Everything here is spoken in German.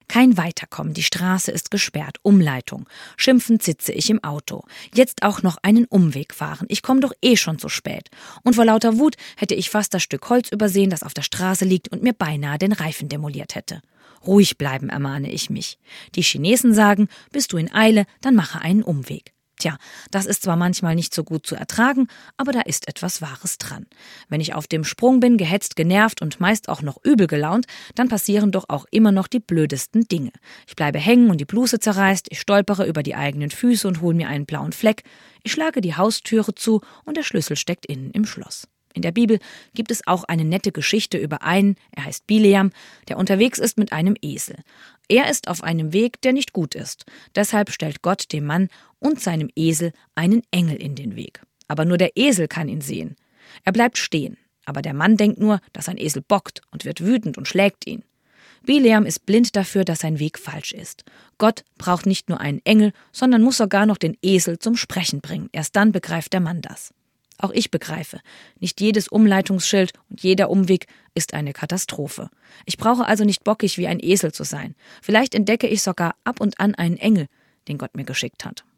Kein Weiterkommen, die Straße ist gesperrt, Umleitung. Schimpfend sitze ich im Auto. Jetzt auch noch einen Umweg fahren, ich komme doch schon zu spät. Und vor lauter Wut hätte ich fast das Stück Holz übersehen, das auf der Straße liegt und mir beinahe den Reifen demoliert hätte. Ruhig bleiben, ermahne ich mich. Die Chinesen sagen, bist du in Eile, dann mache einen Umweg. Tja, das ist zwar manchmal nicht so gut zu ertragen, aber da ist etwas Wahres dran. Wenn ich auf dem Sprung bin, gehetzt, genervt und meist auch noch übel gelaunt, dann passieren doch auch immer noch die blödesten Dinge. Ich bleibe hängen und die Bluse zerreißt, ich stolpere über die eigenen Füße und hole mir einen blauen Fleck, ich schlage die Haustüre zu und der Schlüssel steckt innen im Schloss. In der Bibel gibt es auch eine nette Geschichte über einen, er heißt Bileam, der unterwegs ist mit einem Esel. Er ist auf einem Weg, der nicht gut ist. Deshalb stellt Gott dem Mann und seinem Esel einen Engel in den Weg. Aber nur der Esel kann ihn sehen. Er bleibt stehen, aber der Mann denkt nur, dass sein Esel bockt und wird wütend und schlägt ihn. Bileam ist blind dafür, dass sein Weg falsch ist. Gott braucht nicht nur einen Engel, sondern muss sogar noch den Esel zum Sprechen bringen. Erst dann begreift der Mann das. Auch ich begreife, nicht jedes Umleitungsschild und jeder Umweg ist eine Katastrophe. Ich brauche also nicht bockig wie ein Esel zu sein. Vielleicht entdecke ich sogar ab und an einen Engel, den Gott mir geschickt hat.